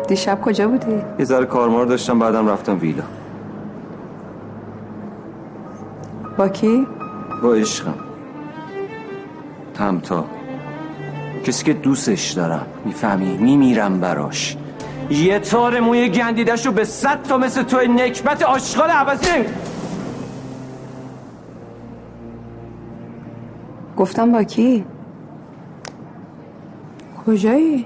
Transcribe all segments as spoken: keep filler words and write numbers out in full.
دیشب کجا بودی؟ یه ذره کارمار داشتم، بعدم رفتم ویلا. با کی؟ با عشقم، تمتا، کسی که دوستش دارم، میفهمی؟ میمیرم براش. یه تار موی گندیده‌شو به صد تا مثل توی نکبت آشغال عوضی نمی... گفتم با کی؟ کجایی؟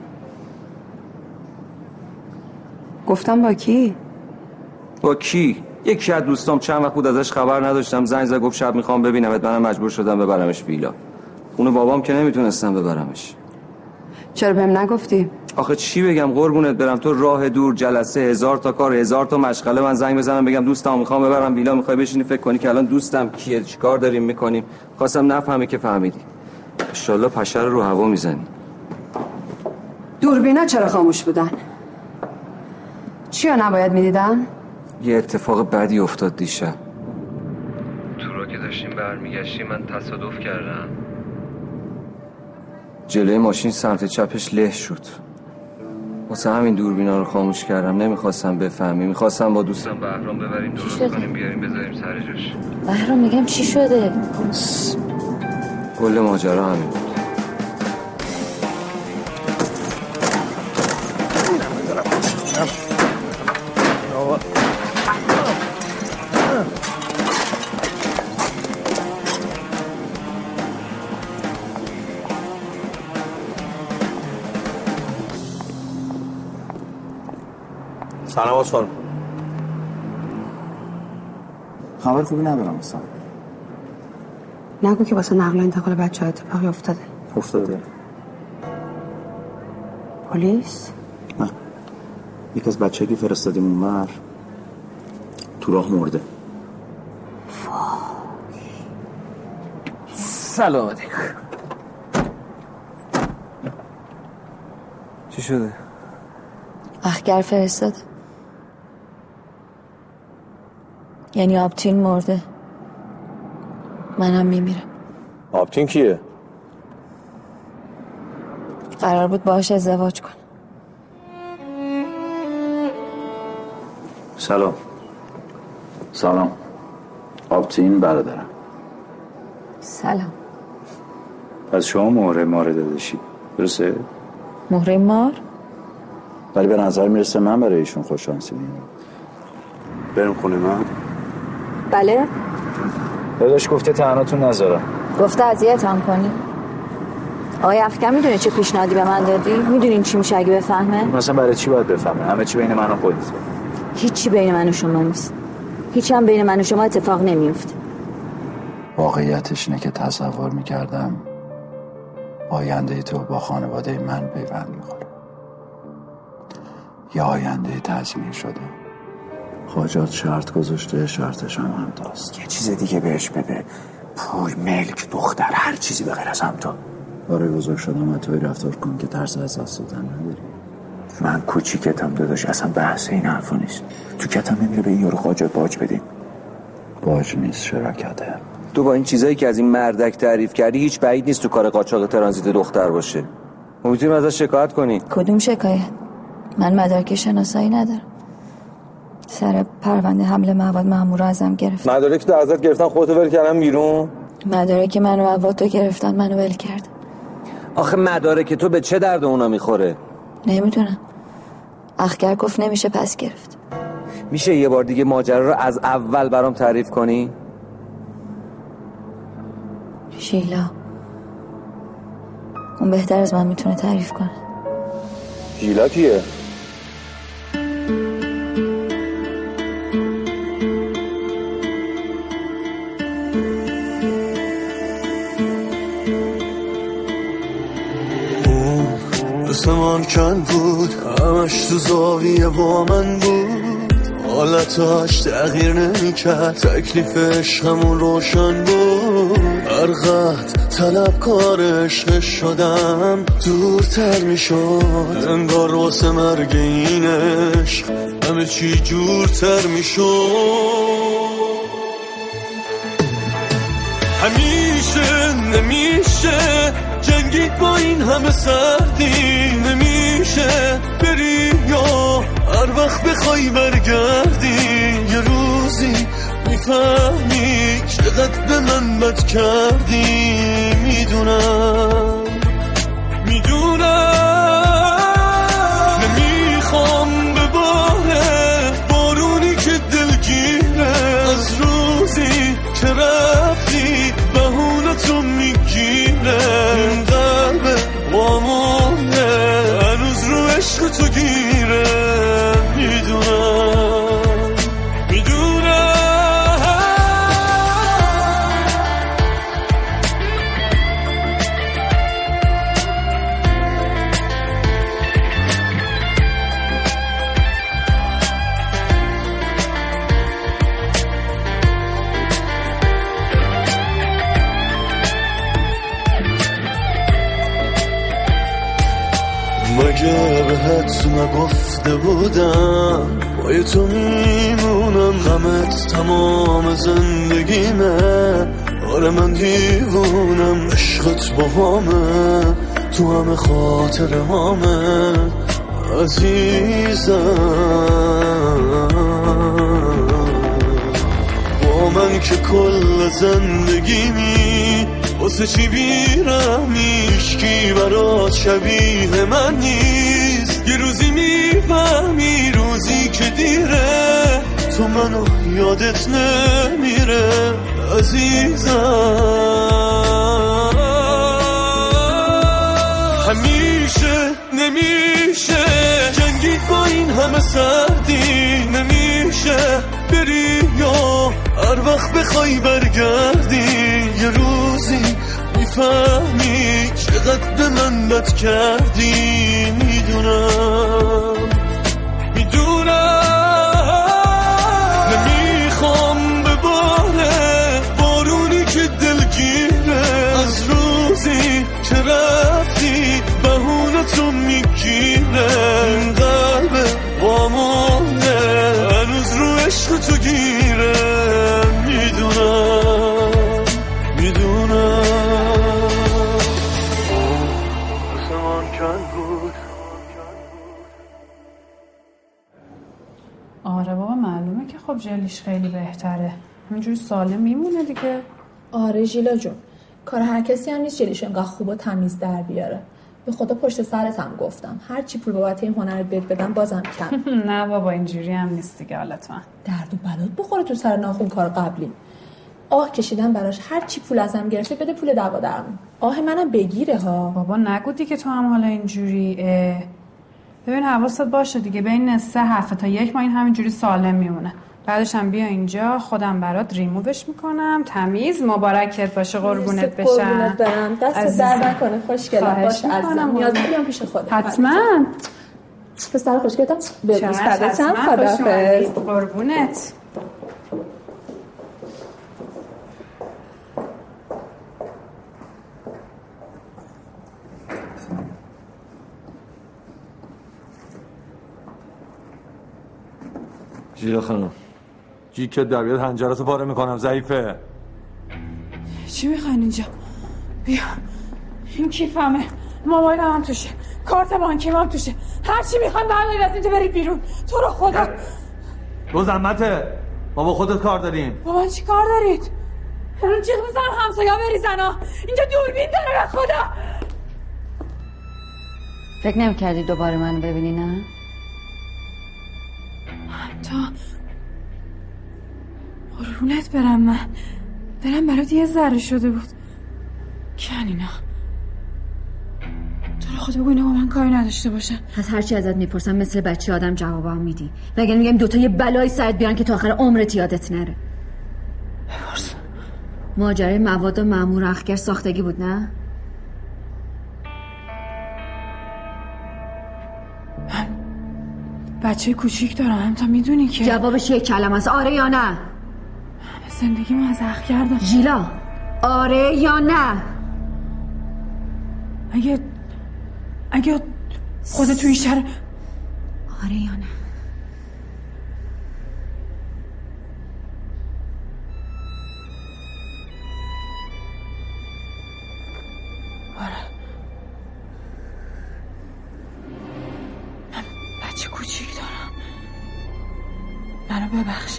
گفتم با کی؟ با کی؟ یکی از دوستام چند وقت بود ازش خبر نداشتم، زنگ زد گفت شب میخوام ببینمت، منم مجبور شدم ببرمش ویلا. اون بابام که نمیتونستم ببرمش. چرا بهم نگفتی؟ آخه چی بگم قربونت برم، تو راه دور، جلسه، هزار تا کار، هزار تا مشغله، من زنگ بزنم بگم دوستام میخوام ببرم ویلا، میخوای بشینی فکر کنی که الان دوستم کیه، چیکار داریم میکنیم؟ خواستم نفهمی که فهمیدی. ان شاءالله پشر رو هوا میزنی. دوربینا چرا خاموش بودن؟ چیا نباید میدیدن؟ یه اتفاق بدی افتاد دیشب. تو را که داشتیم برمیگشتیم من تصادف کردم. جلوی ماشین سمت چپش له شد. واسه همین دوربینا رو خاموش کردم، نمیخواستم بفهمی. میخواستم با دوستم بهرام ببریم درست کنیم بیاریم بذاریم سر جاش. بهرام میگم چی شده؟ کل ماجرا همین بود. سلام آسفار. خبر خوبی ندارم اصلا. نگو که واسه نقل و انتقال بچه ها اتفاقی افتاده. افتاده. پلیس؟ نه. یک از بچه که فرستادیم اونور تو راه مرده. سلام علیکم. چی شده؟ اخگر فرستاده. یعنی آبتین مرده، منم میمیرم. آبتین کیه؟ قرار بود باهاش ازدواج کنم. سلام. سلام. آبتین برادرم. سلام. پس شما مهره مار دادشی درسته؟ مهره مار؟ ولی به نظر میرسه من برای ایشون خوششانسی میدم. بریم خونه من؟ بله. داداش گفته تنهاتون نذارم. گفته اذیتم کنی. آقای افکر میدونی چه پیشنهادی به من دادی؟ میدونین چی میشه اگه بفهمه؟ مثلا برای چی باید بفهمه؟ همه چی بین من و خودت. هیچی بین من و شما نیست. هیچ هم بین من و شما اتفاق نمیفته. واقعیتش اینه که تصور میکردم آینده تو با خانواده من پیوند میخوره. یا آینده تضمین شده. خواجات شرط گذاشته، شرطش هم همتاست. یه چیز دیگه بهش بده. پول، ملک، دختر، هر چیزی به غیر از همتا. برای بزرگ شدم توی رفتار کن که ترس از دست دادن نداری. من کوچیکتم داداش، اصلا بحث این حرفا نیست. تو کتم نمیره به این یارو خواجات باج بدیم. باج نیست، شراکته. تو با این چیزایی که از این مردک تعریف کردی هیچ بعید نیست تو کار قاچاق ترانزیت دختر باشه. ما میتونیم ازش شکایت کنی. کدوم شکایت؟ من مدارک شناسایی ندارم. سر پرونده حمل مواد مأمورا ازم گرفت. مدارک تو ازت گرفتن خودتو ول کردن بیرون؟ مدارک منو موادو گرفتن منو ول کردن. آخه مدارک تو به چه درد اونا میخوره؟ نمیدونم. اخگر گفت نمیشه پس گرفت. میشه یه بار دیگه ماجرا رو از اول برام تعریف کنی؟ شیلا اون بهتر از من میتونه تعریف کنه. شیلا کیه؟ دستمان کن بود، همش تو زاویه با من بود، حالتاش تغییر نمیکرد، تکلیفش همون روشن بود. هر قد طلبکار عشق شدم دورتر میشد، انگار واسه مرگ این عشق همه چی جورتر میشد. همیشه نمیشه جنگید با این همه سردی، نمیشه بری یا هر وقت بخوای برگردی یه روزی میفهمی چقدر به من بد کردی. میدونم میدونم نمیخوام بباره بارونی که دلگیره از روزی که رفتی بهونتو میگیره. این قلب وامونه هنوز رو عشق تو گیره. میدونم میدونم مگه بهت نگفته بودم پای تو میمونم غمت تمام زندگیمه. آره من دیوونم عشقت با همه تو همه خاطر همه عزیزم. با من که کل زندگیمی واسه چی بیرمی هیچکی برات شبیه من نیست. یه روزی میفهمی روزی که دیره تو منو یادت نمیره عزیزم. همیشه نمیشه جنگی با این همه سردی. نمیشه بری یا هر وقت بخوای برگردی یه روزی میفهمی چقدر به من بد کردی. میدونم میدونم نمیخوام بباره بارونی که دلگیره از روزی که رفتی بهونتو میگیره. این قلب وامونه هنوز رو عشق تو گیره. میدونم میدونم آره بابا معلومه که خب جلیش خیلی بهتره. همینجوری سالم میمونه دیگه. آره ژیلا جون کار هر کسی هم نیست جلیش انقدر خوب و تمیز در بیاره. به خدا پشت سرت هم گفتم هر چی پول بابت این هنرت بهت بدم بازم کم. نه بابا اینجوری هم نیست دیگه. حالت من درد و بلات بخوره تو سر ناخون کار قبلی. آه کشیدم براش هر چی پول ازم گرفته بده پول دوا درمون. آه منم بگیره ها. بابا نگو دیگه تو هم حالا اینجوری. ببین حواست باشه دیگه بین سه هفته تا یک ماه این همینجوری سالم میمونه. بعدش هم بیا اینجا خودم برات ریمووش میکنم. تمیز مبارکت باشه قربونت بشم. قربونت برم دست در نکنه. خوشگلم باشه عزیزم نیاز بیام پیش خودت. حتما پسر خوشگلم به دوست فداتم. خدافظ قربونت. ژیلا خانم جیکت در بیاد هنجراتو پاره میکنم. ضعیفه. چی میخواین اینجا؟ بیا این کیفمه. موبایلم هم توشه. کارت بانکیم هم توشه. هر چی میخواین بردارید از اینجا برید بیرون. تو رو خدا دو زحمته. ما با خودت کار داریم. بابا چی کار دارید؟ الان جیغ بزنم همسایا بریزن ها. اینجا دوربین داره به خدا. فکر نمی‌کردی دوباره منو ببینی نه؟ تا قربونت برم من دلم برات یه ذره شده بود. کیان اینا؟ تو رو خدا بگو اینا با من کاری نداشته باشن. پس هرچی ازت میپرسم مثل بچه آدم جوابم میدی. وگرنه میگم دوتا یه بلای سرت بیان که تا آخر عمرت یادت نره. بپرس. ماجرای مواد و مأمور اخگر ساختگی بود نه؟ من بچه کوچیک دارم تا میدونی که جوابش یک کلمه است. آره یا نه؟ زندگیمو از اخ کردم. ژیلا آره یا نه؟ اگه اگه خودت تو این شهر آره یا نه؟ آره من بچه کوچیک منو ببخش.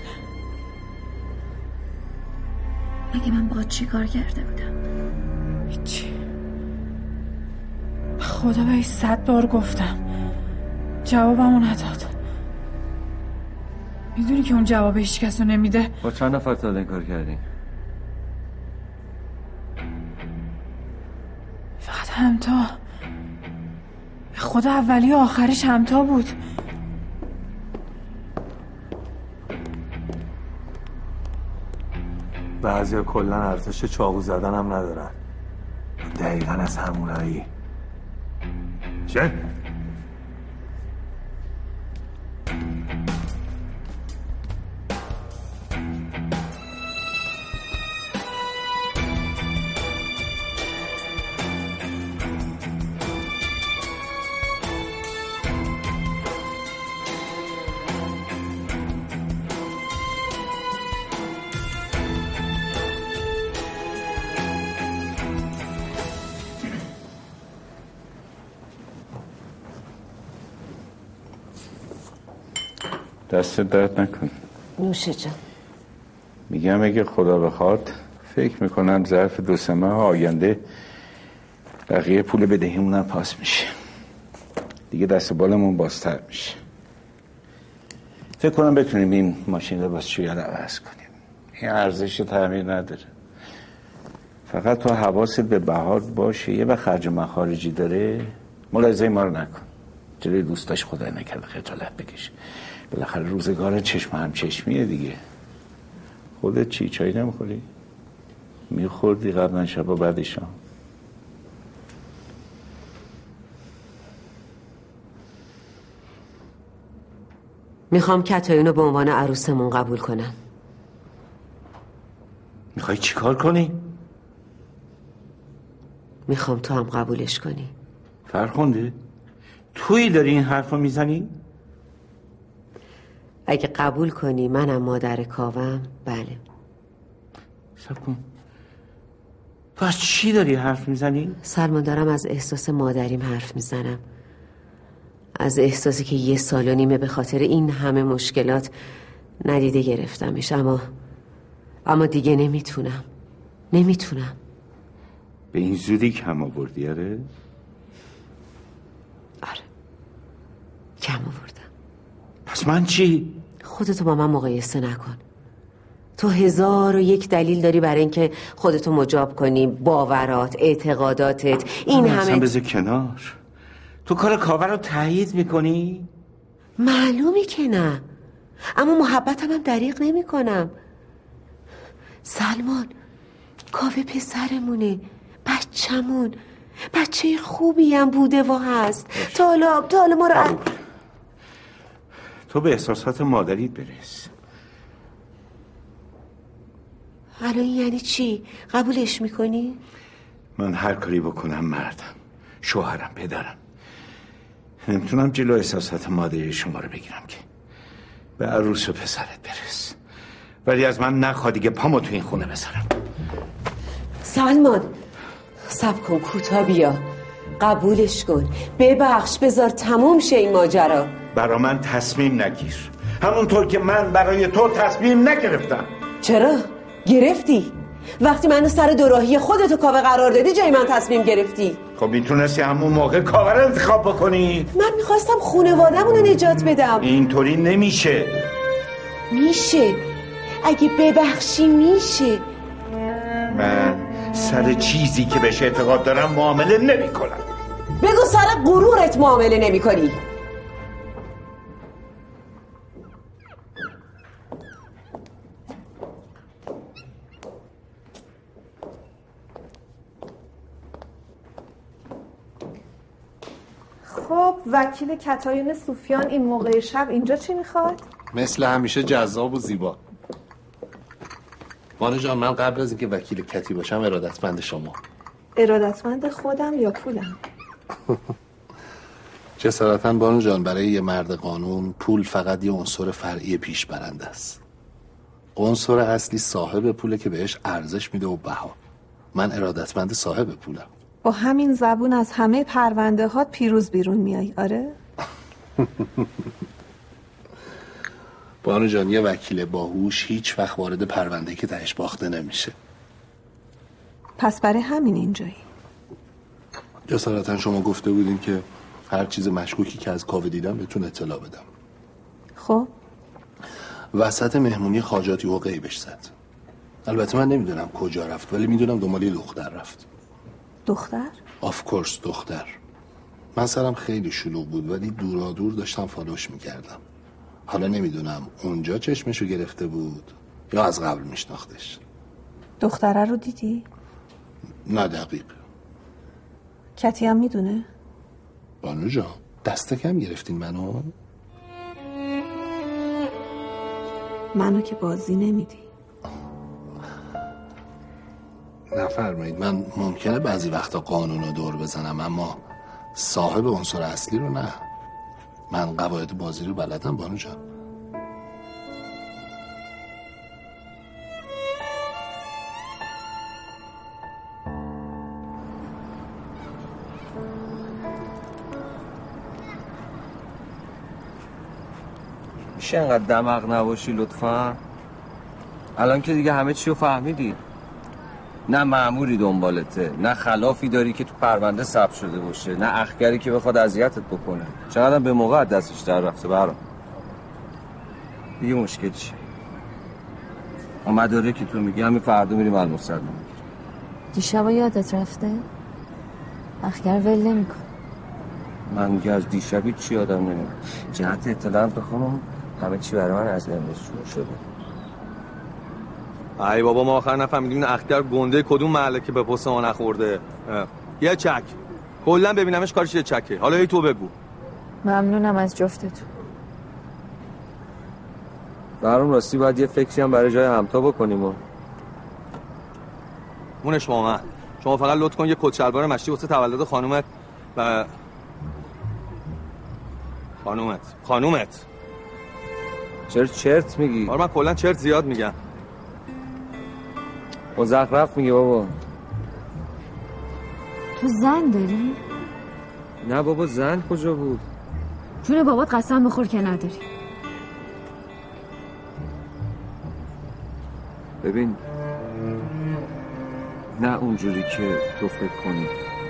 مگه من باید چی کار کرده بودم؟ هیچی. خدا بهش صد بار گفتم جوابمو نداد. میدونی که اون جواب هیچ کس رو نمیده. با چند نفر تا این کار کردین؟ فقط همتا. خدا اولی و آخرش همتا بود. بعضی ها کلن ارزش چاقو زدن هم ندارن. دقیقا از همونایی. چه؟ دست درد نکن. نوشه جان. میگم اگه خدا بخواد فکر میکنم ظرف دو سه ماه آینده بقیه پول بدهیمونم پاس میشه، دیگه دست بالمون بازتر میشه. فکر کنم بتونیم این ماشین لباسشویی رو عوض کنیم. این ارزش تعمیر نداره. فقط تو حواست به بهار باشه. یه وقت خرج مخارجی داره ملاحظه ما رو نکن. جلوی دوستاش خدای نکرده خجالت بکش. بالاخره روزگار چشم هم چشمیه دیگه. خودت چی؟ چایی نمیخوری؟ میخوردی قبلا شب بعد شام. میخوام کتایونو به عنوان عروسمون قبول کنم. میخوای چی کار کنی؟ میخوام تو هم قبولش کنی. فرخنده؟ تویی داری این حرف رو میزنی؟ اگه قبول کنی منم مادر کاوم، بله. صبر کن. تو از چی داری حرف میزنی؟ سلمان، دارم از احساس مادریم حرف میزنم. از احساسی که یه سال و نیمه به خاطر این همه مشکلات ندیده گرفتمش. اما اما دیگه نمیتونم نمیتونم به این زودی کم آوردی؟ آره آره کم آوردم. پس من چی؟ خودتو با من مقایسه نکن. تو هزار و یک دلیل داری برای اینکه خودتو مجاب کنی. باورات، اعتقاداتت، این همه. اصلا بذار کنار. تو کار کاوه رو تایید میکنی؟ معلومی که نه، اما محبتم هم دریغ نمی کنم. سلمان، کاوه پسرمونه، بچمون، بچه خوبی هم بوده و هست. تا حالا تا حالا ما رو تو به احساسات مادریت برس. الان یعنی چی؟ قبولش میکنی؟ من هر کاری بکنم مردم، شوهرم، پدرم، نمیتونم جلو احساسات مادری شما رو بگیرم که. به عروس و پسرت برس، ولی از من نخواه دیگه پامو تو این خونه بذارم. سلمان صبر کن، کوتاه بیا، قبولش کن، ببخش، بذار تموم شه این ماجرا. برا من تصمیم نگیر، همونطور که من برای تو تصمیم نگرفتم. چرا؟ گرفتی. وقتی منو سر دوراهی خودتو کاوه قرار دادی جای من تصمیم گرفتی. خب میتونستی همون موقع کاوه رو انتخاب بکنی. من میخواستم خانواده‌مون رو نجات بدم. اینطوری نمیشه. میشه، اگه ببخشی میشه. من سر چیزی که بهش اعتقاد دارم معامله نمی کنم. بگو سر غرورت معامله نمی کنی. خب وکیل کتایون سوفیان این موقع شب اینجا چی میخواد؟ مثل همیشه جذاب و زیبا. بانو جان، من قبل از اینکه وکیل کتی باشم ارادتمند شما. ارادتمند خودم یا پولم؟ جسارتاً بانو جان، برای یه مرد قانون پول فقط یه عنصر فرعی پیش برنده است. عنصر اصلی صاحب پوله که بهش ارزش میده و بها. من ارادتمند صاحب پولم. با همین زبون از همه پرونده هات پیروز بیرون میای، آره؟ بانو جان یه وکیل باهوش هیچ وقت وارد پرونده که تهش باخته نمیشه. پس برای همین اینجایی. جسارتا شما گفته بودین که هر چیز مشکوکی که از کاوه دیدم بهتون اطلاع بدم. خب وسط مهمونی خاجاتی و غیبش زد. البته من نمیدونم کجا رفت ولی میدونم دنبال یه دختر رفت. دختر؟ آف کورس دختر. من سرم خیلی شلوغ بود ولی دورا دور داشتم فالوش میکردم. حالا نمیدونم اونجا چشمشو گرفته بود یا از قبل میشناختش. دختره رو دیدی؟ نه دقیق. کتی هم میدونه؟ بانو جان دست کم گرفتین منو؟ منو که بازی نمیدی. نفرمایید. من ممکنه بعضی وقتا قانون رو دور بزنم اما صاحب عنصر اصلی رو نه. من قواعد بازی رو بلدم بانو جان. میشه انقدر دماغ نباشی لطفا؟ الان که دیگه همه چی رو فهمیدی. نه مأموری دنبالته، نه خلافی داری که تو پرونده ثبت شده باشه، نه اخگری که بخواد اذیتت بکنه. چقدر به موقع از دستش در رفته برام. دیگه مشکل چیه؟ مداره که تو میگی همین فردا میریم المصدق. دیشب یادت رفته؟ اخگر ول نمی‌کن. من میگه از دیشبی چی یادم نمیاد. جهت اطلاعات بخونم همه چی برای من از امروز شروع شده. ای بابا ما آخر نفهمیدیم این اخگر گنده کدوم محله که به پست ما نخورده. یه چک کلا ببینمش کارش یه چکه. حالا ای تو بگو. ممنونم از جفتتون. برام راستی باید یه فکری هم برای جای همتا بکنیم و مونش با من. شما فقط لطف کن یه کت شلوار مشتی واسه تولد خانومت و خانومت خانومت چرا چرت میگی؟ آره من کلا چرت زیاد میگم. مزخرف میگی بابا. تو زن داری؟ نه بابا زن کجا بود؟ جون بابات قسم بخور که نداری. ببین نه اونجوری که تو فکر کنی.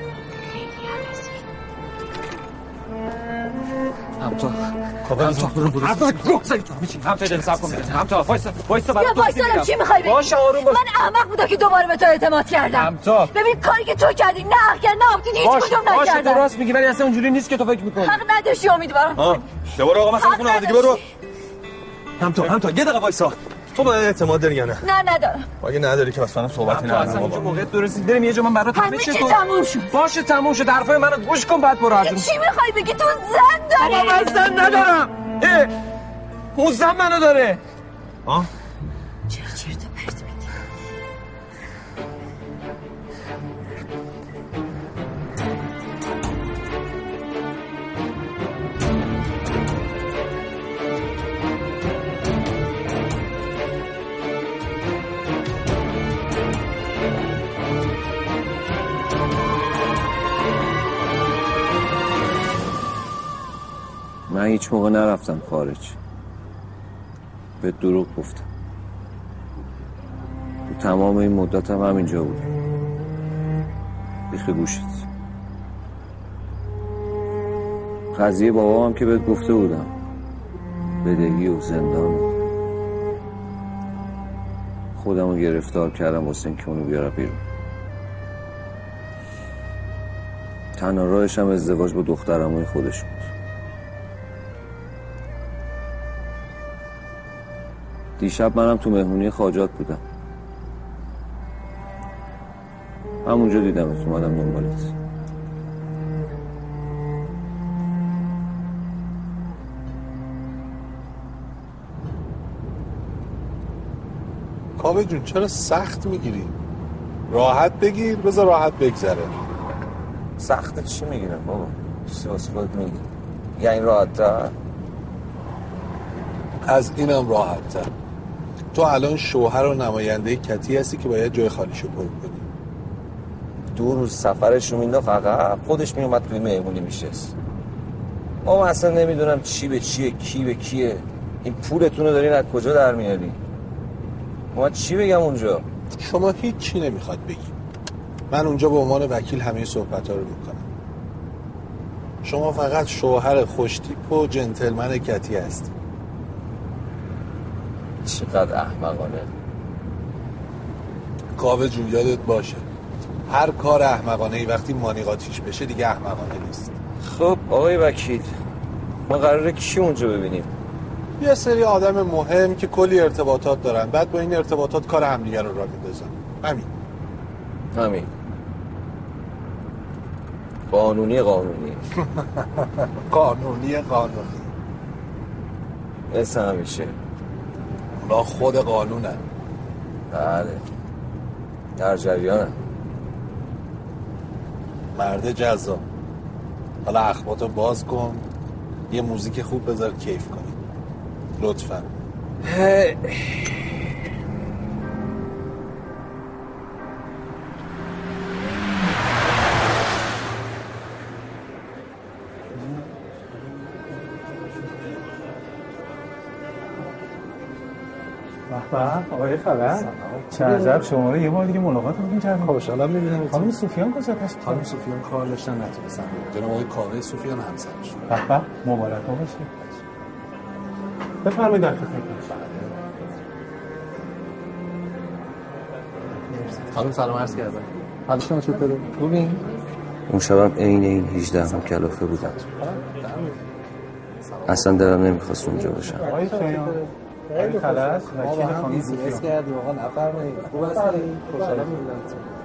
همتا همتا برو برو همتا گوزایی تو میچین همتا دل سب کن همتا وایسا وایسا برای تو وایسا چی میخوای بگی؟ باشه آروم باش. من احمق بودم که دوباره به تو اعتماد کردم. همتا ببین کاری که تو کردی نه اگر نه آبدین هیچ کدوم نکردم. باشه تو راست میگی ولی اصلا اونجوری نیست که تو فکر میکنی. حق نداشتی امیدوارم. ها دوباره آقا مثلا خونه آمدگی برو. همتا همتا یه دقیقه وایسا. تو به اعتماد داری یا نه؟ نه ندارم. اگه نداری که واسه من صحبتی ندارم. اصلا اینجا موقع درستی بریم یه جا من برات همه چی تموم شد. باشه تموم شد. حرفای منو گوش کن بعد برو. چی میخوای بگی؟ تو زن داری؟ بابا من زن ندارم. اه اون زن منو داره. ها؟ چرا چرت و پرت میگی؟ من هیچ موقع نرفتم خارج. به دروغ گفتم. تو تمام این مدت هم همینجا بودم. بیخ گوشت. قضیه بابام هم که بهت گفته بودم. بدهی و زندان. خودمو گرفتار کردم واسه اینکه اونو بیارم بیرون. تنها راهش هم ازدواج با دخترموی خودش بود. دیشب منم تو مهمونی خاجات بودم. همونجا دیدم ات اومدم دنبالت. کاوه جون چرا سخت میگیری؟ راحت بگیر بذار راحت بگذره. سخت چی میگیرم بابا؟ سیاس خودت میگی. یعنی راحت تر؟ از اینم راحت تر. تو الان شوهر و نماینده کتی هستی که باید جای خالیشو پر کنی. دو روز سفرش رو مینداخت عقب خودش میومد توی مهمونی میشست. ما اصلا نمیدونم چی به چیه کی به کیه. این پولتون رو دارین از کجا در میاری؟ ما چی بگم اونجا؟ شما هیچ چی نمیخواد بگی. من اونجا به عنوان وکیل همه صحبت ها رو میکنم. شما فقط شوهر خوشتیپ و جنتلمن کتی هستی. چقدر احمقانه. کاوه جون یادت باشه هر کار احمقانه ای وقتی مانیقاتیش بشه دیگه احمقانه نیست. خب آقای وکیل ما قراره کی اونجا ببینیم؟ یه سری آدم مهم که کلی ارتباطات دارن، بعد با این ارتباطات کار همدیگه رو راه میندازن. همین همین قانونی قانونی قانونی قانونی مثل همیشه اونا خود قانونن. بله در جریانم. مرد جذاب. حالا اخباتو باز کن، یه موزیک خوب بذار کیف کنی لطفا. بحبه آقای خبر چه عجب شما رو یه بار دیگه ملاقات بودیم کردیم. خوشحالم می‌بینم. خانم سوفیان کجا پس؟ خانم سوفیان کار داشتن نتونستن. جناب آقای کاوه سوفیان همسرشون. بحبه مبارک باشه. بفرمایید در خدمتتون. خانم سلام عرض کردم. حال شما چطوره؟ خوبین؟ اون شبم عین این هجده هم کلافه بودم. اصلا دلم نمیخواست اونجا باشم. آقای شایان آقای خلاص وکیل خانم سوفیان کردیم آقا نفرمایید. خوب هستید؟ خوشحالم می‌بینم.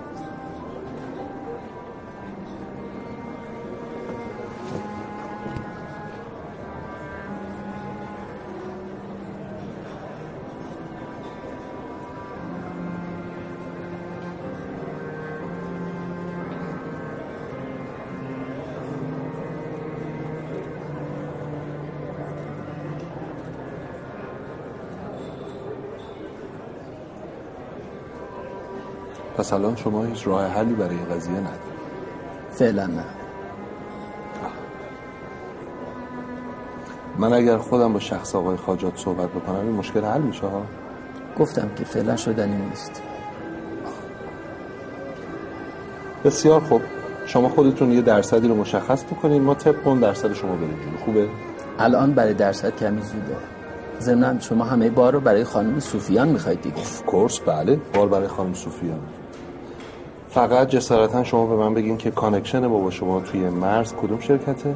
پس الان شما هیچ راه حلی برای این قضیه ندارید؟ فعلا نه. من اگر خودم با شخص آقای خاجات صحبت بکنم این مشکل حل میشه ها؟ گفتم که فعلا شدنی نیست. بسیار خوب، شما خودتون یه درصدی رو مشخص بکنین، ما طبق اون درصد شما بریم جلو. خوبه؟ الان برای درصد کمی زوده. ضمناً شما همه بار رو برای خانم سوفیان میخواید دیگه. اف کورس بله، بار برای خانم سوفیان. فقط جسارتا شما به من بگین که کانکشن ما با شما توی مرز کدوم شرکته؟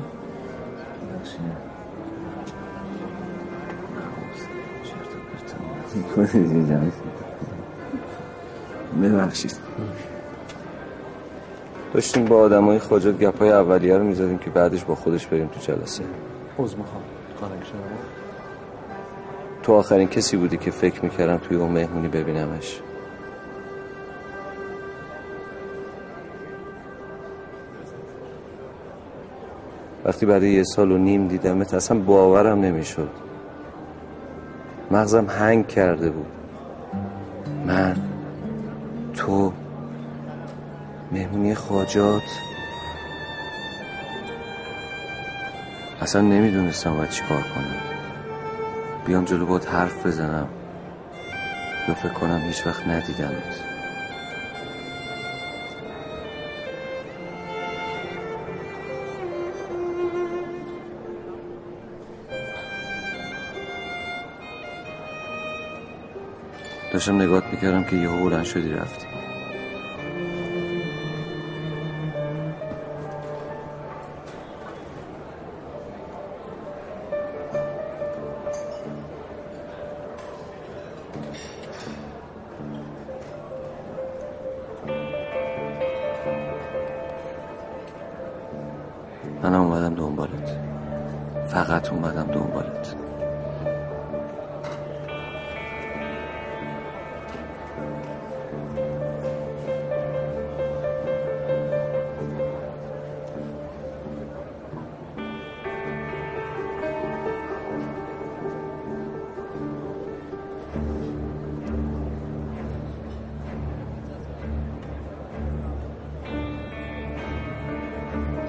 ببخشید داشتیم با آدمای خاجات گپای اولیه رو میزدیم که بعدش با خودش بریم تو جلسه. عذر میخوام. کانکشن ما تو آخرین کسی بودی که فکر میکردم توی اون مهمونی ببینمش. وقتی بعد یه سال و نیم دیدمت اصلا باورم نمیشد. مغزم هنگ کرده بود. من تو مهمونی خاجات اصلا نمیدونستم باید چی کار کنم. بیام جلو باید حرف بزنم یا فکر کنم هیچ وقت ندیدمت. داشتم نگات میکردم که یهو بلند شدی رفتی. منم اومدم دنبالت. فقط اومدم دنبالت.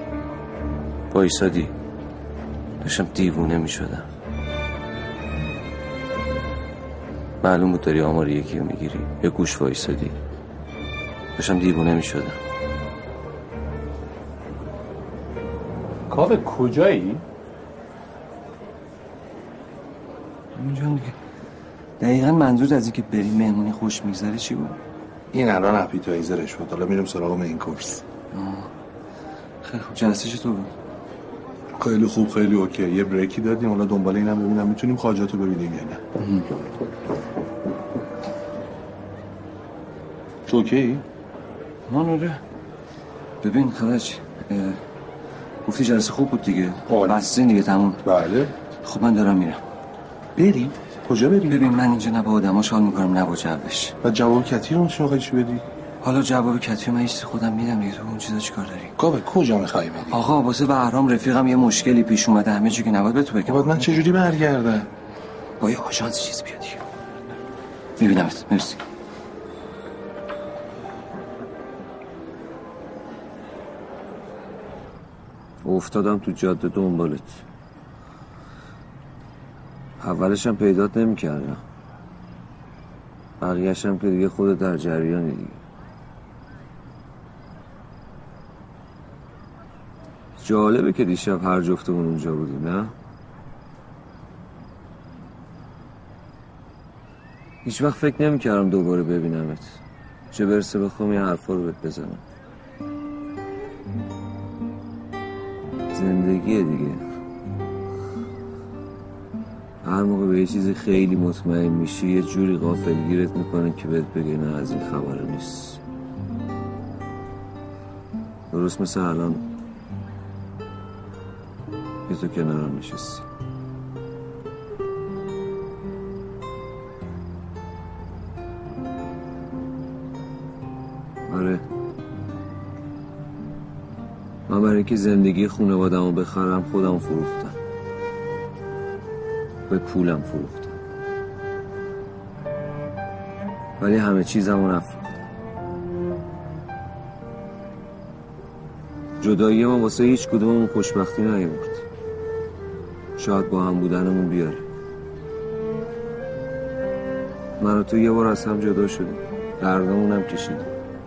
بایسادی داشتم دیوونه می شدم. معلوم بود داری آمار یکی رو میگیری یا گوش وایسادی. داشتم دیوونه میشدم. کاوه کجایی؟ اینجا دیگه. دقیقا منظور از این که بری مهمونی خوش میگذره چی بود؟ این الان اپیتایزرش بود. حالا میرم سراغ این کورس. خیلی خوب. جلسه چطور بود؟ خیلی خوب، خیلی اوکی. یه بریکی دادیم، حالا دنبال اینم ببینم میتونیم خواجاتو ببینیم یا نه. تو اوکی؟ من آره. ببین خواهج گفتی جلسه خوب بود دیگه. بستین دیگه تموم. بله. خب من دارم میرم. بریم؟ کجا بریم؟ ببین من اینجا نه با آدماش حال میکنم نه با جوش. و جواب کتی رو چی میخوای چی بدی؟ حالا جواب کتی من ایست خودم میدم دیگه. تو اون چیزا چیکار داری؟ کاوه کجا میخوای بدی؟ آقا واسه بهرام رفیقم یه مشکلی پیش اومده، همه چی که نباید به تو بگم. بعد من چه جوری برگردم؟ با یه آژانس چیز بیادی. میبینمت. مرسی. افتادم تو جاده دنبالت. اولش هم پیدات نمی کردم. بقیه‌ش هم که دیگه خودت در جریانی دیگه. جالبه که دیشب هر جفتمون اونجا بودیم نه؟ هیچ وقت فکر نمی کردم دوباره ببینمت. چه برسه بخوام یه حرفا رو بهت بزنم. زندگیه دیگه. هر موقع به یه چیزی خیلی مطمئن میشی یه جوری غافلگیرت میکنه که بهت بگه نه از این خبر نیست. درست مثل الان که تو کنارم نشستی. آره من برای که زندگی خانواده‌مو بخرم خودم فروختم. به پولم فروختم. ولی همه چیزمو نفروختم. جدایی ما واسه هیچ کدوممون خوشبختی نیاورد. شاید با هم بودنمون بیاره. من و تو یه بار از هم جدا شدیم. دردمونم کشیدیم.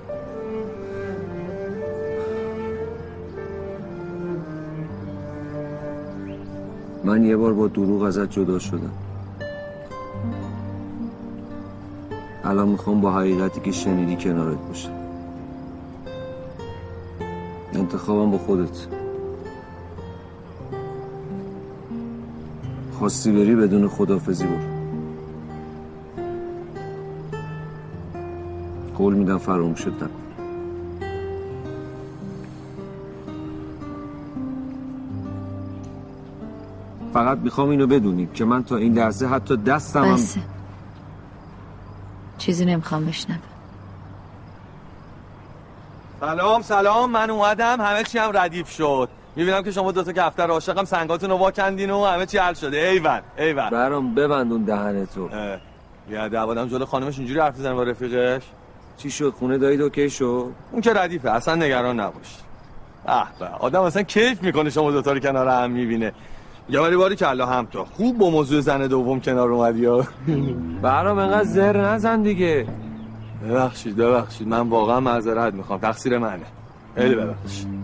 من یه بار با دروغ ازت جدا شدم. الان میخوام با حقیقتی که شنیدی کنارت باشم. انتخابم با خودت. خواستی بری بدون خداحافظی برو. قول میدم فراموشت نکن. فقط میخوام اینو بدونی که من تا این لحظه حتی دستم هم بسه. چیزی نمیخوام بشنوم. سلام سلام من اومدم همه چی هم ردیف شد. میبینم که شما دوتا که هفته عاشقم سنگاتون رو واکندین و همه چی حل شده. ایول ایول. برام ببندون دهنتو. یه دعوادم جلو خانمش اینجوری حرف بزنه با رفیقش. چی شد خونه دایید اوکی شد؟ اون که ردیفه اصلا نگران نباش. اه به آدم اصلا کیف میکنه شما دوتا رو کنار هم میبینه. یا ولی باری که الله هم تو خوب با موضوع زن دوم کنار اومدی ها. برام انقدر زر نزن دیگه. ببخشید ببخشید من واقعا معذرت میخوام تقصیر منه. خیلی ببخشید.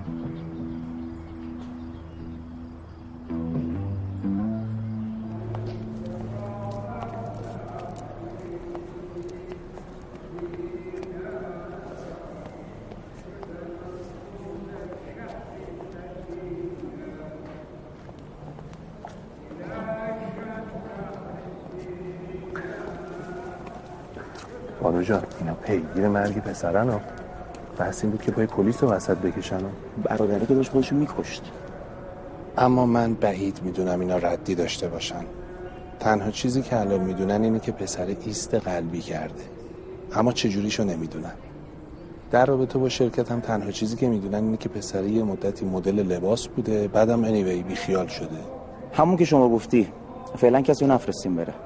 بانو جان اینا پیگیر مرگ پسرن ها. بحث این بود که پای پلیس رو وسط بکشن ها. برادره که داشت خودشو میکشت. اما من بعید میدونم اینا ردی داشته باشن. تنها چیزی که الان میدونن اینه که پسر ایست قلبی کرده، اما چجوریشو نمیدونن. در رابطه با شرکت هم تنها چیزی که میدونن اینه که پسر یه مدتی مدل لباس بوده، بعدم انیوی بی خیال شده. همون که شما گفتی فعلا کسی رو نفرستیم بره.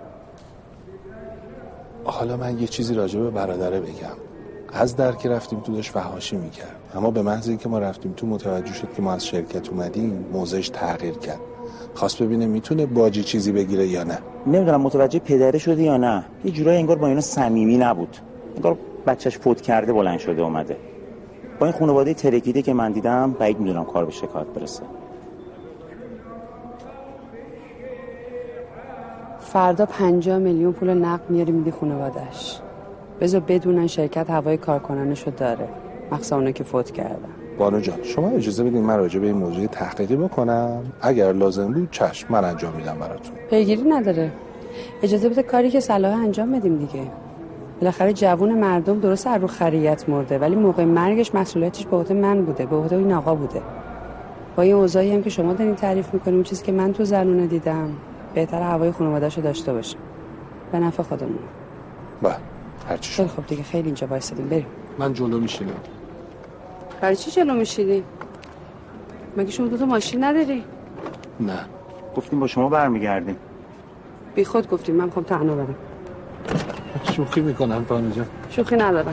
حالا من یه چیزی راجع به برادره بگم. از در که رفتیم تو داشت فحاشی میکرد، اما به محض اینکه ما رفتیم تو متوجه شد که ما از شرکت اومدیم، موضعش تغییر کرد. خواست ببینه میتونه باجی چیزی بگیره یا نه. نمیدونم متوجه پدره شدی یا نه، یه جورایی انگار با اینا صمیمی نبود، انگار بچهش فوت کرده بلند شده اومده. با این خانواده ترکیده که من دیدم بعید میدونم کار به شکایت برسه. فردا پنجاه میلیون پول نقد میاری میدی خانواده‌اش. بذار بدونن شرکت هوای کارکنانشو داره، مخصوصا اونا که فوت کردن. بانو جان شما اجازه بدین من راجع به این موضوع تحقیقی بکنم، اگر لازم بود چشم من انجام میدم براتون. پیگیری نداره، اجازه بده کاری که صلاح انجام بدیم دیگه. بالاخره جوون مردم درست از رو خریت مرده، ولی موقع مرگش مسئولیتش به عهده من بوده، به عهده این آقا بوده. با این اوضاعی هم که شما دارین تعریف میکنیم، اون چیزی که من تو زنونه دیدم، بهتره هوای خانواده‌شو داشته باشه به نفع خودمون. با هر چی خیلی خوب دیگه، خیلی اینجا وایسادیم، بریم. من جلو میشینم. برای چی جلو میشینی؟ مگه شما دو تا ماشین نداری؟ نه گفتیم با شما برمیگردیم. بی خود گفتیم، من میخوام تنها برم. شوخی میکنم بانو جان. شوخی ندارم.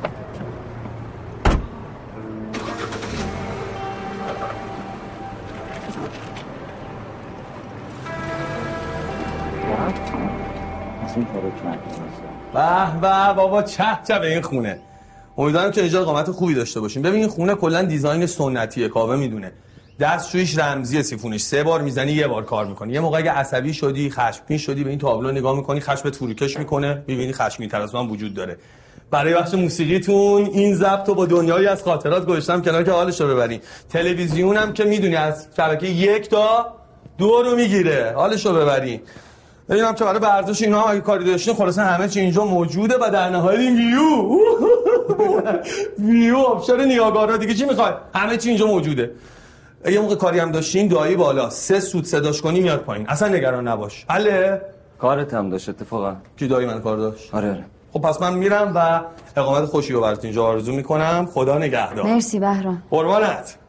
به به بابا چه چه به این خونه. امیدوارم که اینجا قامت خوبی داشته باشیم. ببین این خونه کلا دیزاین سنتیه، کاوه میدونه. دستشویش رمزیه، سیفونش سه بار میزنی یه بار کار میکنه. یه موقع اگه عصبی شدی، خشمگین شدی، به این تابلو نگاه میکنی، خشمت فروکش میکنه، میبینی خشمگین‌تر از من وجود داره. برای بخش موسیقیتون این ضبطو با دنیایی از خاطرات گذاشتم کنار که حالشو ببرین. تلویزیونم که میدونی از شبکه یک تا دو رو میگیره، حالشو ببرین. ببینم چه برای ورزش اینا هم اگه کاری داشتین، خلاص همه چی اینجا موجوده و در نهایت این ویو ویو آبشار نیاگارا دیگه چی میخوای؟ همه چی اینجا موجوده. یه موقع کاری هم داشتین دایی بالا، سه سود صداش کنی میاد پایین، اصلا نگران نباش. حله؟ کارت هم داشت اتفاقا. کی دایی من کار داشت؟ آره آره. خب پس من میرم و اقامت خوشی رو برات اینجا آرزو میکنم. خدا نگهدار. مرسی بهرام. قربانت.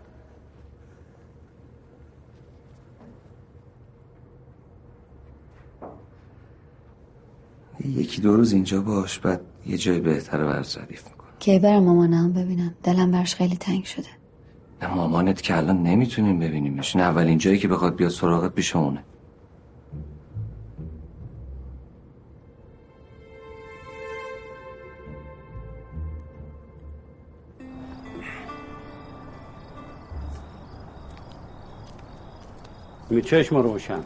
یکی دو روز اینجا باش، بعد یه جای بهتر برات ردیف میکنم. کی برم مامانم ببینم، دلم برش خیلی تنگ شده. نه مامانت که الان نمیتونیم ببینیمش، نه اولین جایی که بخواد بیاد سراغت پیشمونه. می چشم روشن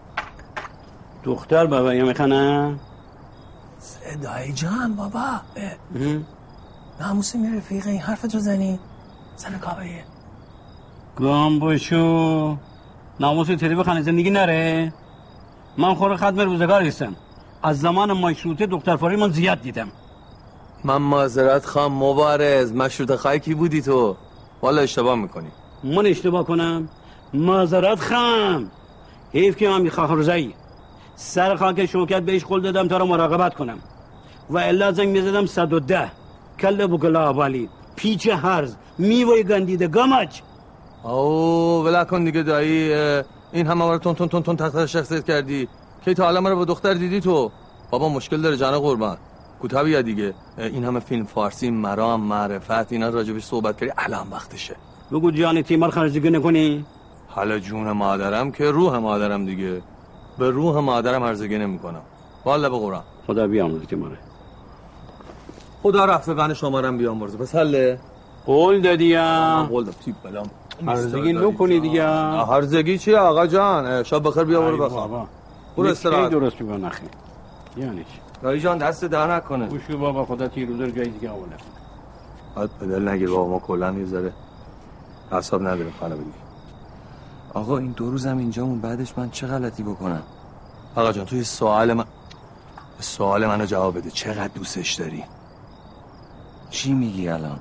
دختر بابا یا میخنه صدای جان بابا ناموسی می رفیقه این حرف تو زنی زن کابریه گام باشو ناموسی تری بخنه زندگی نره. من خور ختم روزگار هستم، از زمان مشروطه دختر فاری من زیاد دیدم. من معذرت خواهم مبارز، مشروطه خواهی کی بودی تو؟ والا اشتباه میکنی. من اشتباه کنم؟ معذرت خواهم، حیف که من میخواه روزایی سر خاک شوکت بهش قول دادم تا را مراقبت کنم و الا زنگ میزدم صد و ده کله بگلا آبالی پیچ هرز میوه گندیده گمج. او ولا کن دیگه دایی، این همه رو تون تون تون تون تحت شخصیت کردی که تا حالا من رو با دختر دیدی تو؟ بابا مشکل داره جانا قربان، کوتاه بیا دیگه. این همه فیلم فارسی، مرام، معرفت، اینا راجبش صحبت کردی، الان وقتشه. بگو جان تیمار خرجگی نکنی. حالا جون مادرم که روح مادرم دیگه، به روح مادرم هرزگی نمی کنم والا به قرآن. خدا بیامرزه تیماره، خدا رفقان شمارم بیامرزه. بس حله؟ قول دادیم. قول داد تیپ بلام هرزگی نکنی دیگه. هرزگی چیه آقا جان؟ شب بخیر بیا برو بخواب. برو استراحت. درست میگن اخی. یعنی چی؟ دایی جان دست در نکنه. گوشو بابا خدا تیرودر جای دیگه آوله. حد بدل نگیر بابا، ما کلا یه ذره اعصاب نداریم خاله بدی. آقا این دو روزم اینجامون، بعدش من چه غلطی بکنم؟ آقا جان توی سوال من سوال منو جواب بده، چقدر دوستش داری؟ چی میگی الان؟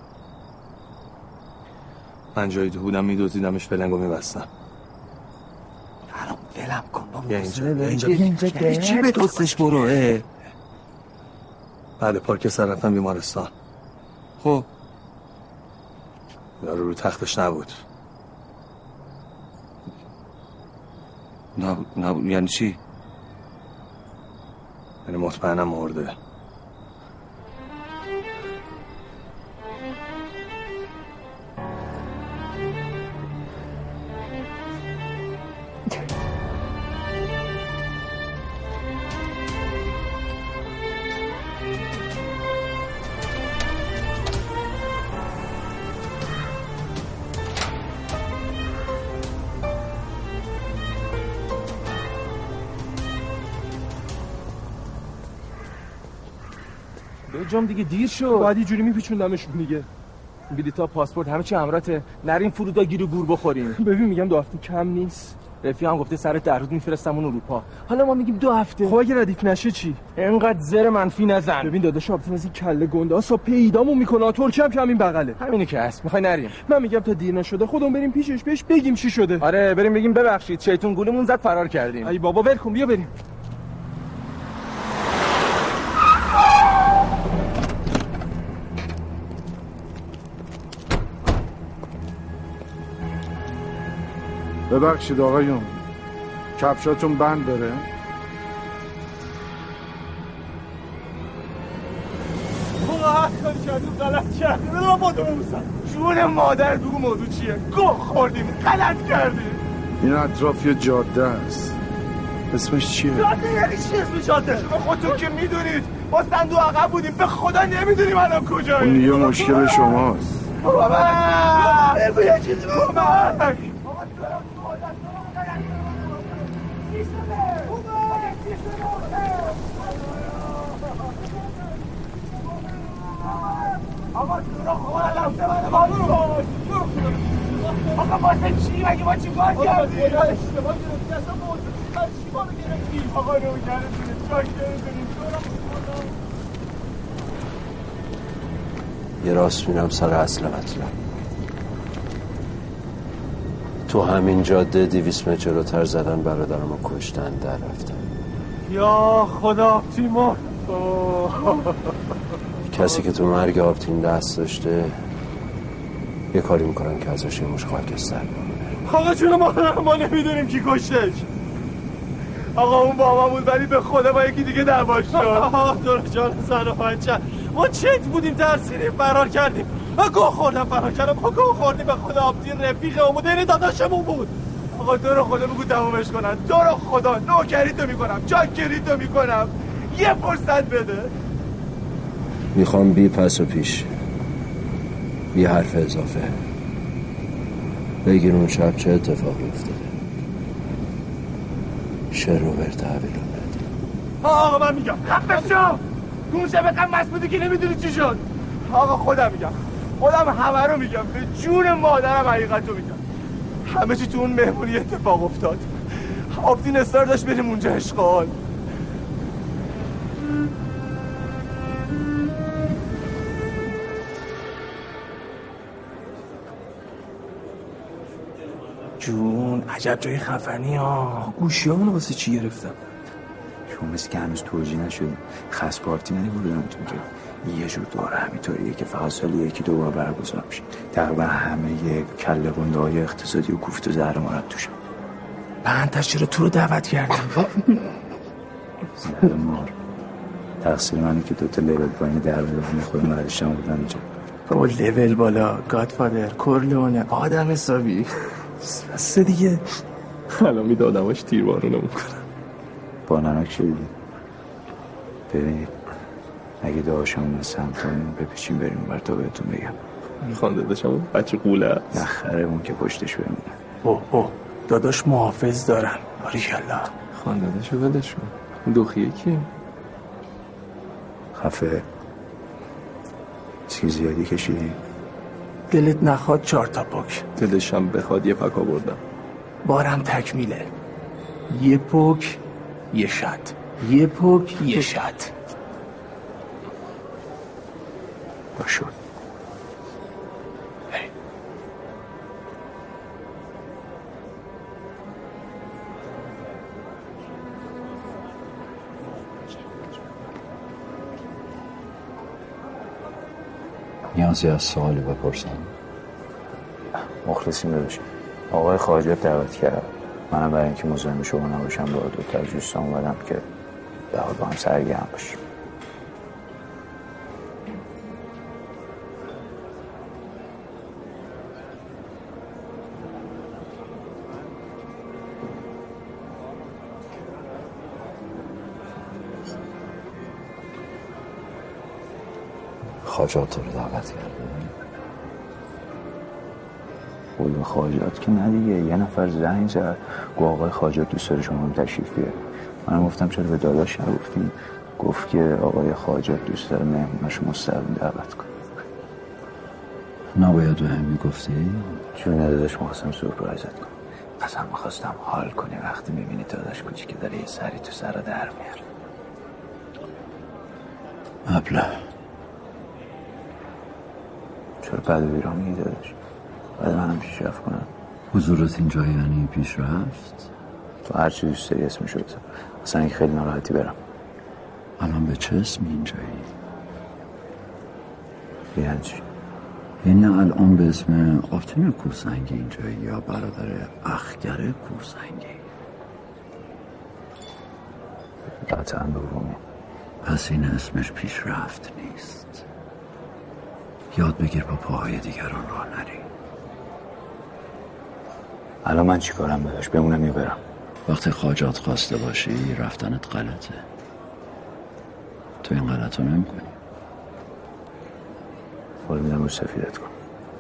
من جایی تو بودم میدوزیدمش فلنگو میبستم. الان ولم کن بابا. بیا اینجا بیا اینجا اینجا چی به دوستش برو. بعد پارک سر رفتم بیمارستان. خب دارو رو تختش نبود. نبود نبود یعنی چی؟ یعنی مطمئنم مرده. بجام دیگه دیر شد. بعد یه جوری میپیچوندمشون دیگه. بلیطا پاسپورت همه چی همراته. نریم فرودگاه گیر و گور بخوریم. ببین میگم دو هفته کم نیست. رفیقم گفته سر ده روز میفرستمون اروپا. حالا ما میگیم دو هفته. خب اگه ردیف نشه چی؟ اینقدر زر منفی نزن. ببین داداش آپتیم از این کله گنده صبح پیدامون میکنه. ترکی هم که همین بغله. همینه که هست. میخوای نریم؟ من میگم تا دیر نشده خودمون بریم پیشش بهش بگیم چی شده. آره بریم بگیم ببخشید شیطون گولمون زد فرار کردیم. ای بابا ول کن بیا بریم. ببخشید آقایون کفشاتون بند داره؟ آقا هر کاری کردیم غلط کردیم. بلا با دوستم جون مادر بگو موضوع چیه؟ گوه خوردیم غلط کردیم. این اطراف یه جاده است. اسمش چیه؟ جاده یعنی چی اسم جاده؟ شما خودتون که میدونید ما صندوق عقب بودیم به خدا نمیدونیم الان کجاییم. اون یه مشکل شماست. بابا بگو یه چیزی بابا. آقا تو رو خدا لفته من بانو آقا واسه چی؟ مگه ما چی کار کردیم؟ آقا خدا اشتباه گرفتی اصلا موضوع چی؟ من چی بارو گرفتیم؟ آقا رو گرفتیم چاک گرفتیم یه راست میرم سر اصل مطلب. تو همین جاده دیویس متر جلوتر زدن برادرمو کشتن در رفتن. یا خدا آپتیمون کسی که تو مرگ آپتین دست داشته یه کاری میکنن که ازش یه مش خاکستر بمونه. آقا جون ما ما نمیدونیم کی کشتش. آقا اون با ما بود ولی به خدا با یکی دیگه دعوا شد. آقا دور جان سر و پنچه ما چت بودیم ترسیدیم فرار کردیم. ما گوه خوردم فرار کردم. ما گوه خوردیم به خدا آپتین رفیقمون بود. این داداشمون بود. آقا تو رو خدا بگو تمومش کنن. تو رو خدا نوکری تو میکنم چاکری تو میکنم یه فرصت بده. میخوام بی پس و پیش بی حرف اضافه بگیر اون شب چه اتفاقی افتاده. شروبر تحویل اومد. آقا من میگم خفه شو. اون شب قم مسعودی که نمیدونی چی شد. آقا خودم میگم خودم همه رو میگم به جون مادرم حقیقت رو میگم. همه چی تو اون مهمونی اتفاق افتاد. آپتین اصرار داشت بریم اونجا اشغال. جون عجب جای خفنی ها. گوشی همونو واسه چی گرفتم؟ شما مثل که هنوز توجیه نشد. خس پارتی نمیبودم تو که یه جور دوره همینطوریه که فقط سالی یکی دو بار برگزار میشه. تقریبا همه یه کله گنده های اقتصادی و کوفت و زهر مارد توشم. پنتش چرا تو رو دعوت کردم؟ زهر مار تقصیر منه که دوتا لیبل پایین در بودم خودم بردشتم بودم اینجا. بابا لیبل بالا گادفادر کورلونه آدم حسابی بسته دیگه. الان میده آدماش تیربارونه میکنن. با نمک شدید ببینید اگه دعاشمون سمت کنیم بپیچیم بریم بر تا بهتون بگم. خانده داشتم بچه قوله هست. نخره اون که پشتش بمونه. اوه اوه داداش محافظ دارن. باریکالله. خانده داشو ولش کن. اون دوخیه کیه؟ خفه چیز زیادی کشیدی. دلت نخواد چهار تا پک. دلشم بخواد یه پک آوردم. بارم تکمیله. یه پک یه شد. یه پک یه شد. باشو نیازی از سوالی بپرسم؟ مخلصیم داداشم. آقای خواجه دعوت کرد. منم برای اینکه مزاحم شما نباشم با دو تا از دوستان اومدم که به حال با هم سرگرم باشیم. خواجات رو دعوت کرده. قول خواجات که نه دیگه. یه نفر زنگ زد گفت آقای خواجات دوست داره شما هم تشریف بیاره. منم گفتم چرا به داداش نگفتیم. گفت که آقای خواجات دوست داره مهموناشو مستقیم دعوت کن. نباید به هم میگفتی؟ چون ندادش مخواستم سورپرایزت کنم. اصلا میخواستم حال کنی وقتی میبینی داداش کوچی که داره یه سری تو سر در میاره. ابله چرا بعد و بیرا میگی داداش؟ بعد منم پیشرفت کنم. حضورت اینجا یعنی پیشرفت؟ تو هر چی دوست داری اسمشو بزن. اصلا اگه خیلی ناراحتی برم. الان به چه اسمی اینجایی؟ یعنی چی؟ یعنی الان به اسم آرتمیر کورسنگی اینجایی یا برادر اخگر کورسنگی؟ قطعا دومی. پس این اسمش پیشرفت نیست. یاد بگیر با پاهای دیگران راه نری. الان من چی کارم داداش؟ بمونم یا برم؟ وقتی خواجات خواسته باشی رفتنت غلطه. تو این غلط رو نمی کنی. حالا میدم رو سفیدت کن.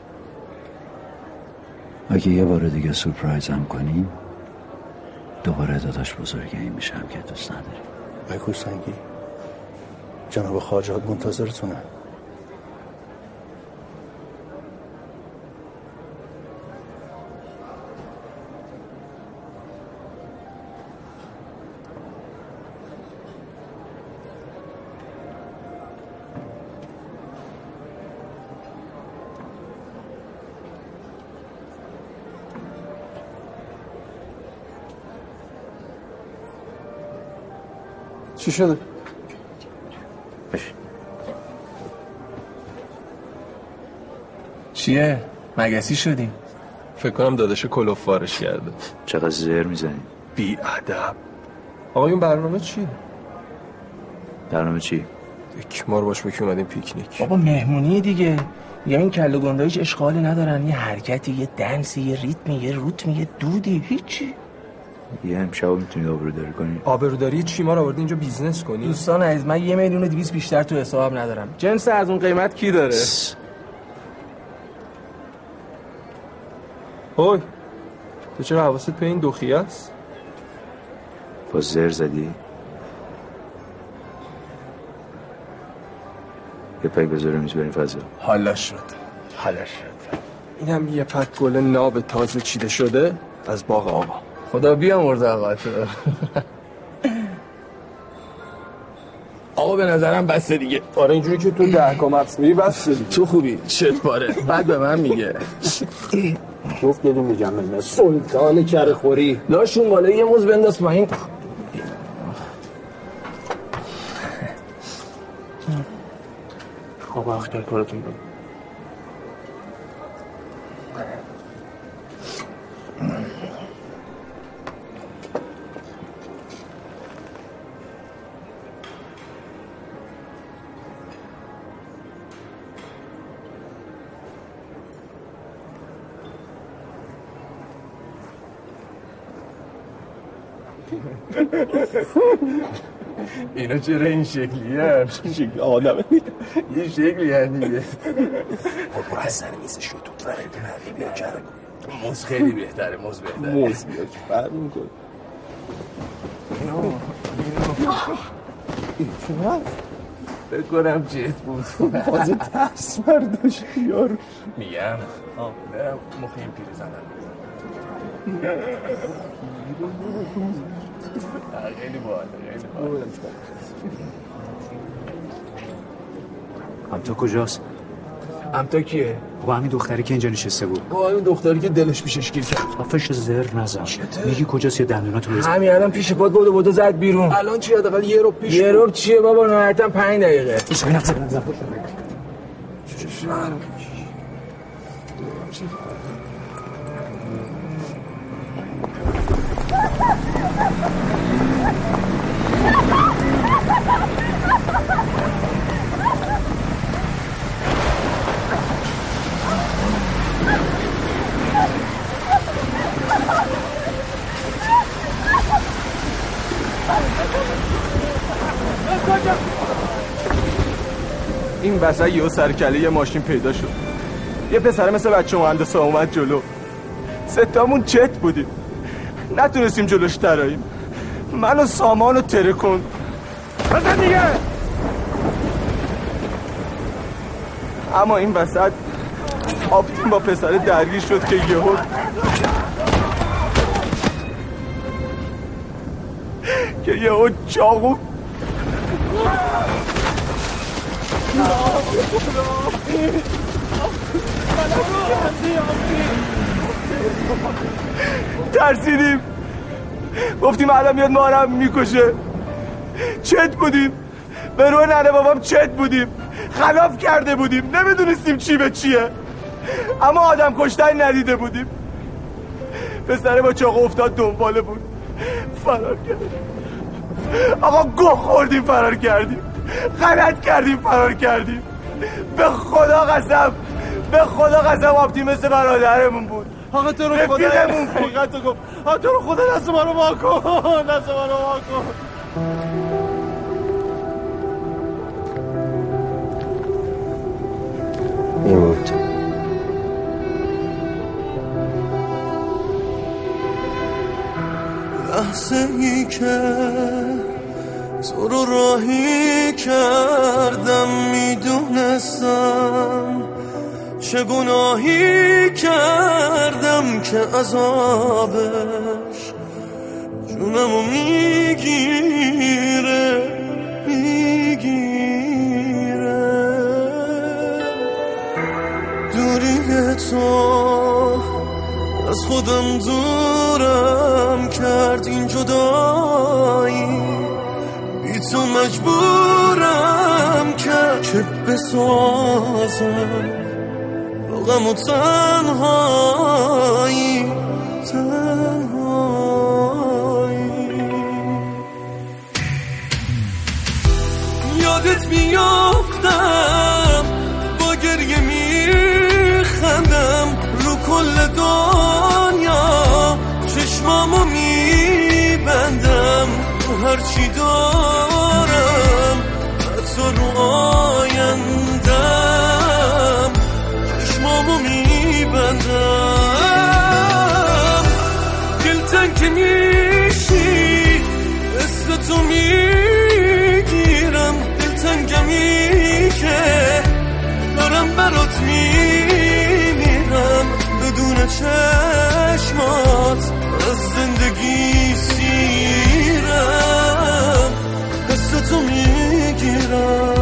اگه یه بار دیگه سورپرایزم کنی دوباره داداش بزرگی این میشم که دوست نداری. آقای کورسنگی جناب خواجات منتظرتونه. چی شده؟ بش. چیه؟ مگسی شدیم؟ فکر کنم داداش کلوف وارش کرده. چقدر زهر میزنی؟ بی ادب. آقا این برنامه چیه؟ برنامه چی؟ یک مار باش بکی اومدیم پیکنیک. بابا مهمونی دیگه. یه این کله گنده هیچ اشغالی ندارن. یه حرکتی، یه دنسی، یه ریتمی، یه روتمی، یه دودی، هیچی. یه امشب میتونید آبروداری کنید. آبروداری چی؟ ما رو آوردی اینجا بیزنس کنی؟ دوستان عزیز من یه میلیون و دویست بیشتر تو حساب ندارم. جنس از اون قیمت کی داره؟ اوی تو چرا حواست به این دوخیه است؟ با زر زدی؟ یه پک بذاره میز بریم فضا. حالا شد حالا شد. این هم یه پک گل ناب تازه چیده شده از باغ آقا. خدا بیامرزه آقا تو. آقا به نظرم بسته دیگه. آره اینجوری که تو ده کامپس میری بسته دیگه. تو خوبی چت پاره. بعد به من میگه گفت بدون میگم سلطان کره خوری. لاشون بالا یه موز بنداز پایین. خب اختر کارتون بود. اینا چرا این شکلی هست؟ شکل آدمه یه شکلی هست دیگه. برو از سر میز شطوط ورد مردی بیا کرد. موز خیلی بهتره. موز بهتره. موز بیا که فرق میکنه. این چون هست؟ بکنم جت بود. بازی ترس برداشت یارو. میگم برم مخیم پیر زنم. خیلی باحال خیلی باحال. امتا کجاست؟ امتا کیه؟ با همین دختری که اینجا نشسته بود. با همین دختری که دلش پیشش گیر کرد. آفش زر نزن. میگی کجاست یه دندوناتو بزن. همین الان پیش پات بود و بود زد بیرون. الان چی حداقل یه رو پیش. یه رو چیه بابا نهایتا پنج دقیقه. ایشون نزن نزن. این وسط یه سرکله یه ماشین پیدا شد. یه پسر مثل بچه مهندسا اومد جلو. ستامون چت بودیم. نتونستیم جلوش دراییم. منو سامان رو ترکون. بزن دیگه. اما این وسط آپتین با پسر درگیر شد که یهو که یهو چاقو ترسیدیم، گفتیم الان میاد ما هم میکشه. چت بودیم، به روی ننه بابام چت بودیم، خلاف کرده بودیم، نمیدونستیم چی به چیه، اما آدم کشتن ندیده بودیم. پسره با چاقو افتاد دنباله بود، فرار کردیم. آقا گوه خوردیم فرار کردیم، غلط کردیم فرار کردیم. به خدا قسم، به خدا قسم آپتی مثل برادرمون بود. آقا تو رو خدا حقیقت رو گفت. آقا تو رو خدا دست ما رو وا کن، دست ما رو وا کن. میمود لحظه ای که تو رو راهی کردم میدونستم چه گناهی کردم که عذابش جونمو میگیره میگیره. دوری تو از خودم دورم کرد، این جدایی بی تو مجبورم کرد که بسازم با غم و تنهایی تنهایی. یادت میافتم با گریه میخندم رو کل دنیا، چشمامو میبندم تو هرچی دارم، حتی رو آیندم چشمامو میبندم. دلتنگ که میشی مثل تو میگیرم، دلتنگمی که دارم برات میمیرم، بدون چشمات از زندگی سیرم، دست تو میگیرم.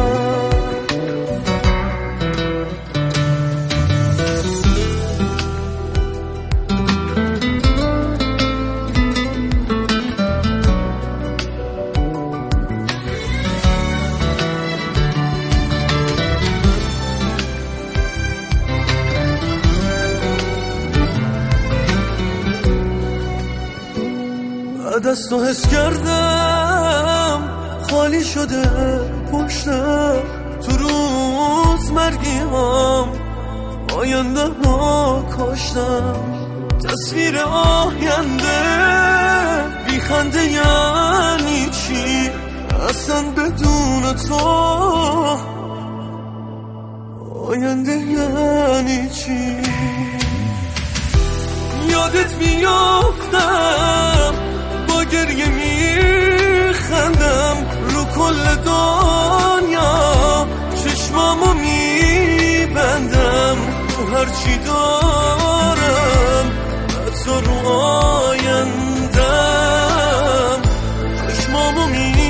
دست تو حس کردم خالی شده پشتم، تو روز مرگی هم آینده ها کاشتم. تصویر آینده بی خنده یعنی چی اصلا بدون تو؟ آینده یعنی چی؟ یادت میافتم با گریه میخندم رو کل دنیا، چشمامو میبندم تو هرچی دارم، حتی رو آیندم چشمامو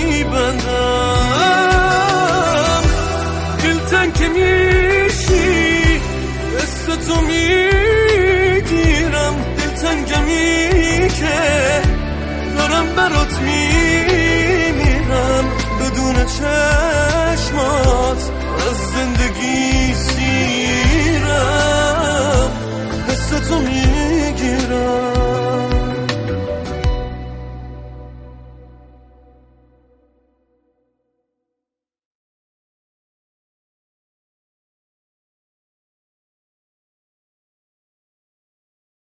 میبندم. دلتنگ که میشی مثل تو میگیرم، دلتنگمی که دارم برات میمیرم، بدون چشمات از زندگی سیرم، دست تو میگیرم.